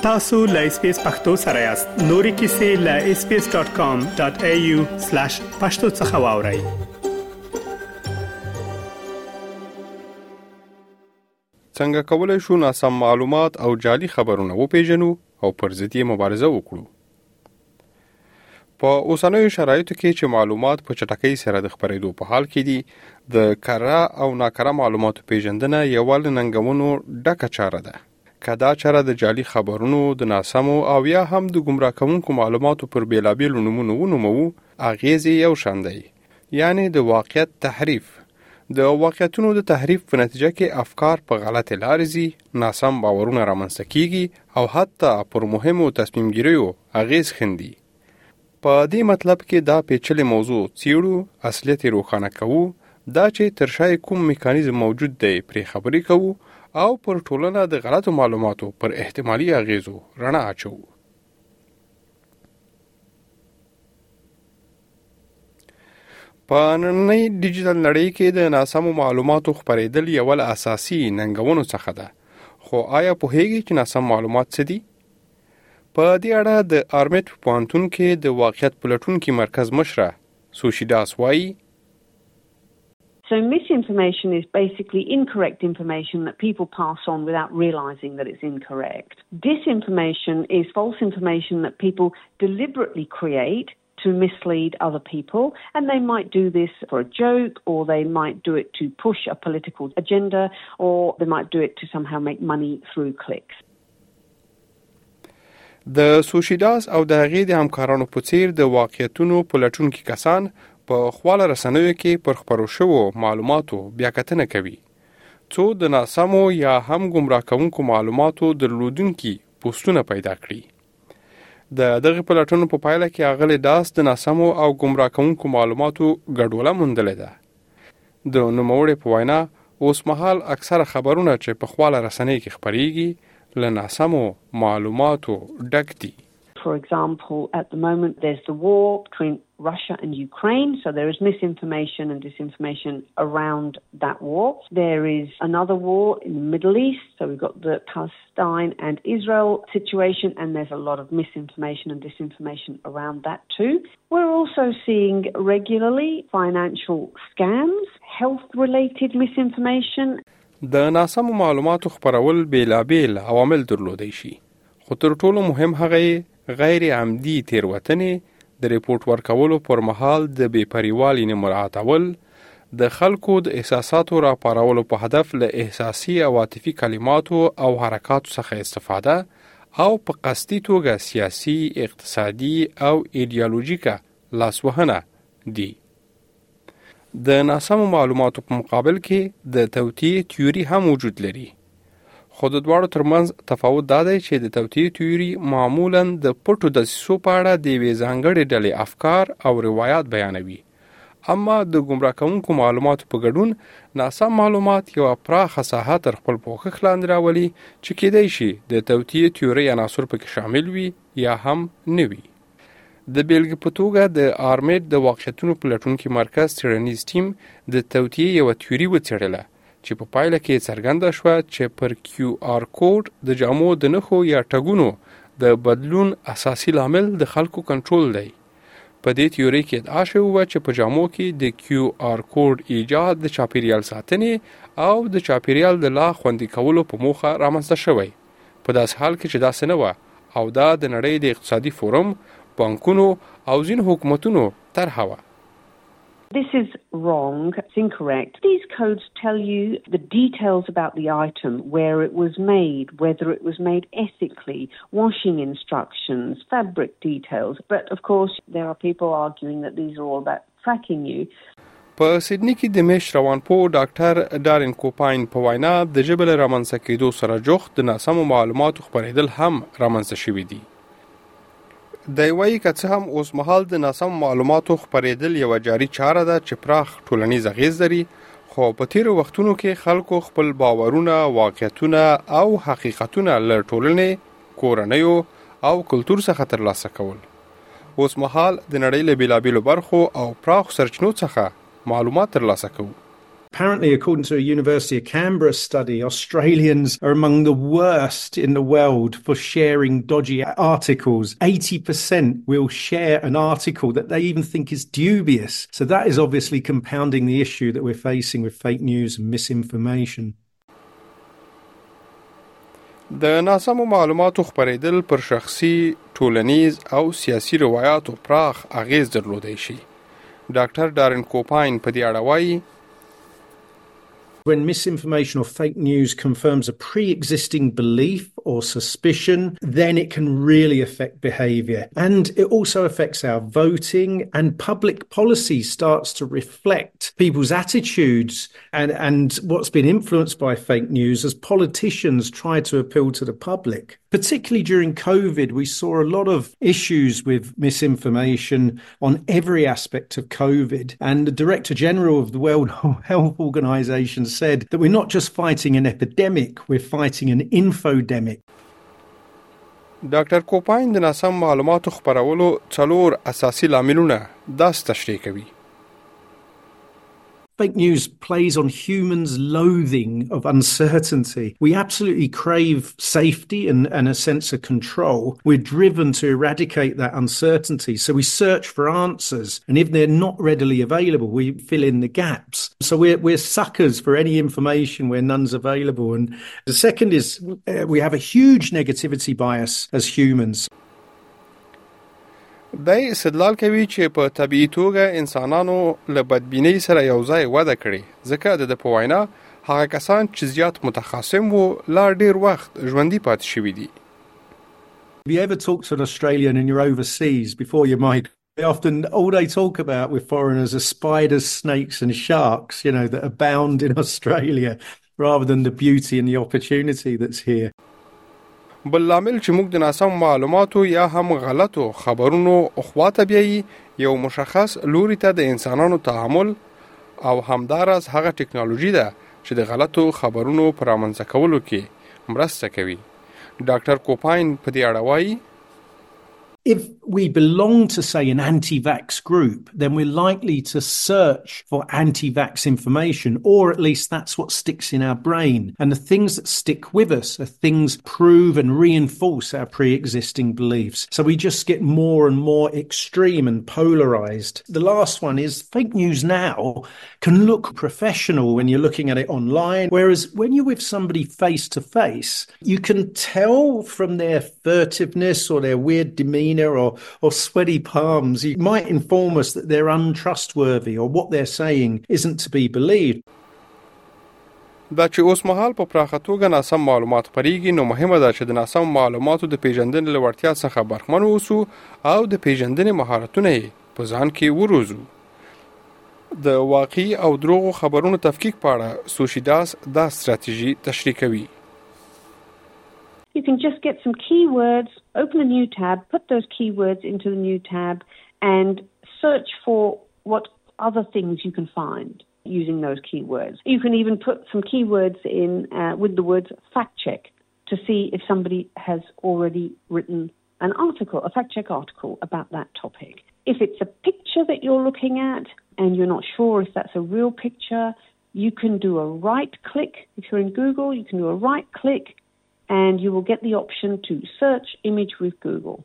tasu.lspacepakhtosarayast nori kisi.lspace.com.au/pakhtosakhawauri. څنګه کولای شو ناسم معلومات او جعلي خبرونه وپیژنو او پر ضد یې مبارزه وکړو؟ په اوسنیو شرایطو کې چې معلومات په چټکۍ سره د خپرېدو په حال کې دي، د کره او ناکره معلوماتو پیژندنه یوه له ننګونو ډکه چاره ده. که دا چاره د جعلي خبرونو، د ناسمو او یا هم د ګمراه کوونکو معلوماتو پر بیلابیلو نومونو ونوموو، اغېز یې یو شان دی، یعنی د واقعیت تحریف. د واقعیتونو د تحریف په نتیجه کې افکار په غلطه لارې ځي، ناسم باورونه رامنځته کیږي او حتی پر مهمو تصمیم ګیریو اغېز ښندي. په دې مطلب کې دا پیچلې موضوع څیړو، اصلیت یې روښانه کوو، دا چې تر شا کوم میکانیزم موجود دی پرې خبرې کوو او پر ټولنه د غلطو معلوماتو پر احتمالي اغېزو رڼا اچوو. په نننۍ ډیجیټل نړۍ کې د ناسمو معلوماتو خپرېدل یو له اساسي ننګونو څخه ده. خو آیا پوهیږئ چې ناسم معلومات څه دي؟ په دې اړه د آرمیت په پوهنتون کې د واقعیت پلټونکي مرکز مشره سوشیداس وایي: So misinformation is basically incorrect information that people pass on without realizing that it's incorrect. Disinformation is false information that people deliberately create to mislead other people, and they might do this for a joke, or they might do it to push a political agenda, or they might do it to somehow make money through clicks. د سوشیداس او د هغې د همکارانو په څیر د واقعیتونو پلټونکي کسان په خواله رسنیو کې پر خپرو شوو معلوماتو بیاکتنه کوي، څو د ناسمو یا هم ګمراه کوونکو معلوماتو درلودونکي پوسټونه پیدا کړي. د دغه پلټونو په پایله کې اغلی داس د ناسمو او ګمراه کوونکو معلوماتو ګډوله موندلې ده. د نوموړي په وینا اوس مهال اکثره خبرونه چې په خواله رسنۍ کې خپریږي له ناسمو معلوماتو ډک دي. For example, at the moment there's the war between Russia and Ukraine, so there is misinformation and disinformation around that war. There is another war in the Middle East, so we've got the Palestine and Israel situation, and there's a lot of misinformation and disinformation around that too. We're also seeing regularly financial scams, health-related misinformation. د ناسمو معلوماتو خپرول بیلابیل عوامل درلودی شي، خو تر ټولو مهم هغه غیر عمدي تیروتنې، د ریپورت ورکولو پر مهال د بې پریوالي نه مراعاتول، د خلکو د احساساتو راپارولو په هدف له احساسي او عاطفي کلماتو او حرکاتو څخه استفاده او په قصدي توګه سیاسي، اقتصادي او ایډیالوژیکه لاسوهنه دي. د ناسمو معلوماتو په مقابل کې د توطئې تیوري هم وجود لري، خو د دواړو ترمنځ تفاوت دا دی چې د توطئې تیوري معمولاً د پټو دسیسو په اړه د یوې ځانګړې ډلې افکار او روایات بیانوي، اما د ګمراه کوونکو معلوماتو په ګډون ناسم معلومات یوه پراخه ساحه تر خپل پوښښ لاندې راولي چې کیدای شي د توطئې تیوري عناصر پکې شامل وي یا هم نه وي. د بیلګې په توګه د آرمیت د واقعیتونو پلټونکي مرکز څېړنیز ټیم د توطئې یوه تیوري وڅېړله چې په پایله کې څرګنده شوه چې پر کیو آر کوډ د جامو د نښو یا ټګونو د بدلون اساسي لامل د خلکو کنټرول دی. په دې تیوري کې ادعا شوې وه چې په جامو کې د کیو آر کوډ ایجاد د چاپیریال ساتنې او د چاپیریال د لا خوندي کولو په موخه رامنځته شوی، په داسې حال کې چې داسې نه وه او دا د نړۍ د اقتصادي فورم، بانکونو او ځینو حکومتونو طرحه وه. This is wrong, it's incorrect. These codes tell you the details about the item, where it was made, whether it was made ethically, washing instructions, fabric details. But of course, there are people arguing that these are all about tracking you. په سیدنی کې د میش روانپو ډاکټر ډارین کوپاین په وینا د ژبې له رامنځته کېدو سره جوخت د ناسمو معلوماتو خپرېدل هم رامنځته شوي دي. دی وایي که څه هم اوس مهال د ناسم معلوماتو خپرېدل یوه جاري چاره ده چې پراخ ټولنیز اغېز لري، خو په تیرو وختونو کې خلکو خپل باورونه، واقعیتونه او حقیقتونه له ټولنې، کورنیو او کلتور څخه ترلاسه کول. اوس مهال د نړۍ له بیلابیلو برخو او پراخو سرچینو څخه معلومات ترلاسه کوو. Apparently, according to a University of Canberra study, Australians are among the worst in the world for sharing dodgy articles. 80% will share an article that they even think is dubious. So that is obviously compounding the issue that we're facing with fake news and misinformation. د ناسمو معلوماتو خپرېدل پر شخصي، ټولنیز او سیاسي روایاتو پراخ اغیز درلودی شي. ډاکټر ډارن کوپاین په دې اړه وایي when misinformation or fake news confirms a pre-existing belief or suspicion, then it can really affect behaviour. And it also affects our voting, and public policy starts to reflect people's attitudes and what's been influenced by fake news as politicians try to appeal to the public. Particularly during COVID, we saw a lot of issues with misinformation on every aspect of COVID. And the Director General of the World Health Organization said that we're not just fighting an epidemic, we're fighting an infodemic. ډاکټر کوپاین د ناسم معلوماتو خپرولو 4 اساسي لاملونه داس تشریح کوي. Fake news plays on humans' loathing of uncertainty. We absolutely crave safety and a sense of control. We're driven to eradicate that uncertainty. So we search for answers. And if they're not readily available, we fill in the gaps. So we're suckers for any information where none's available. And the second is we have a huge negativity bias as humans. دای استدلال کوي چې په طبيعي توګه انسانانو له بدبینۍ سره یو ځای وده کړې، ځکه د په وینا هغه کسان چې زیات متخصم وو لا ډیر وخت ژوندي پاتې شوي دي. Have you ever talked to an Australian and you're overseas before you migrate? Often all they talk about with foreigners are spiders, snakes and sharks, you know, that abound in Australia rather than the beauty and the opportunity that's here. بل لامل چې موږ د ناسم معلوماتو یا هم غلطو خبرونو خواته بیایي یو مشخص لوري ته د انسانانو تعامل او همدارس هغه ټکنالوژي ده چې د غلطو خبرونو پر رامنځته کولو کې مرسته کوي. ډاکټر کوپاین په دې اړه وایي if we belong to, say, an anti-vax group, then we're likely to search for anti-vax information, or at least that's what sticks in our brain. And the things that stick with us are things prove and reinforce our pre-existing beliefs. So we just get more and more extreme and polarized. The last one is fake news now can look professional when you're looking at it online, whereas when you're with somebody face to face, you can tell from their furtiveness or their weird demeanor or sweaty palms, you might inform us that they're untrustworthy or what they're saying isn't to be believed. دا چې اوس مهال په پراخه توګه ناسم معلومات خپرېږي، نو مهمه ده چې د ناسم معلوماتو د پیژندنې له وړتیا څخه برخمن اوسو او د پیژندنې مهارتونه یې په ځان کې وروزو. د واقعي او دروغو خبرونو تفکیک په اړه سوشیداس دا ستراتیژي تشریح کوي. You can just get some keywords, open a new tab, put those keywords into the new tab and search for what other things you can find using those keywords. You can even put some keywords in with the words fact check to see if somebody has already written an article, a fact check article about that topic. If it's a picture that you're looking at and you're not sure if that's a real picture, you can do a right click. If you're in Google, you can do a right click and you will get the option to search image with Google.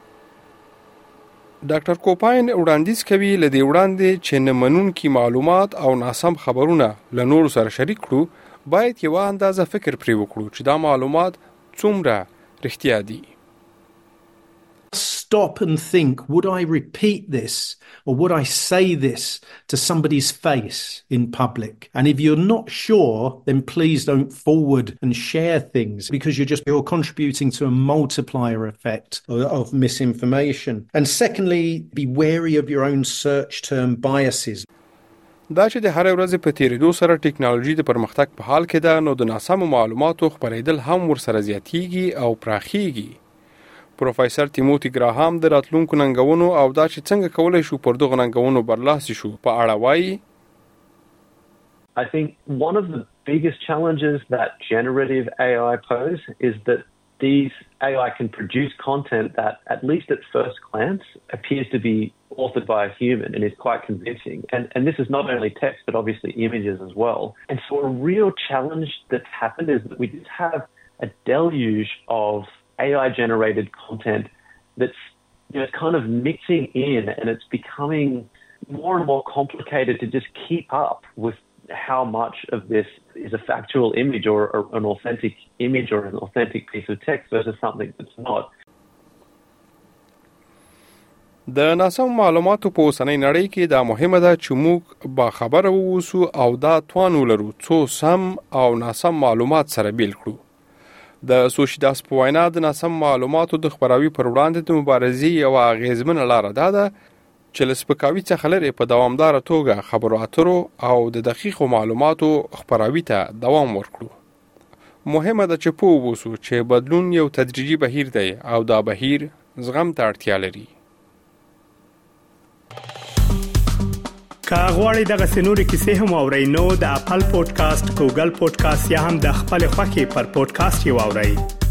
ډاکټر کوپاین وړاندیز کوي لدې وړاندې چې نه منونکي معلومات او ناسم خبرونه له نورو سره شریک کړو، باید یو اندازه فکر پرې وکړو چې دا معلومات څومره رښتیا دي. Stop and think, would I repeat this or would I say this to somebody's face in public? And if you're not sure, then please don't forward and share things because you're contributing to a multiplier effect of misinformation. And secondly, be wary of your own search term biases. دا چې د هر ورځې په تیریدو سره ټکنالوژي د پرمختګ په حال کې ده، نو د ناسمو معلوماتو خپرېدل هم ورسره زیاتیږي او پراخیږي. پروفیسور تیموتی ګراهام د راتلونکو ننګونو او دا چې څنګه کولای شو پر دغه ننګونو برلاسي شو په اړه وایي I think one of the biggest challenges that generative AI pose is that these AI can produce content that, at least at first glance, appears to be authored by a human and is quite convincing. And this is not only text, but obviously images as well. And so a real challenge that's happened is that we just have a deluge of AI-generated content that's kind of mixing in, and it's becoming more and more complicated to just keep up with how much of this is a factual image or an authentic image or an authentic piece of text versus something that's not. د ناسم معلوماتو په اوسنۍ نړۍ کې دا مهمه ده چې موږ با خبره اوسو او دا توان ولرو څو سم او ناسم معلومات سره بیل کړو. د سوشیداس په وینا د ناسم معلوماتو د خپراوي پر وړاندې د مبارزې یو اغیزمنه لاره ده چې له سپکاوي څخه لرې په دوامداره توګه خبرو اترو او د دقیقو معلوماتو خپراوي ته دوام ورکړو. مهمه ده چې پوه اوسو چې بدلون یو تدریجي بهیر دی او دا بهیر زغم ته اړتیا لري. که غواړئ دغه سنوري کیسې هم اورئ نو د خپل پودکاسټ، ګوګل پودکاسټ یا هم د خپل خوښي پر پودکاسټ یو اورئ.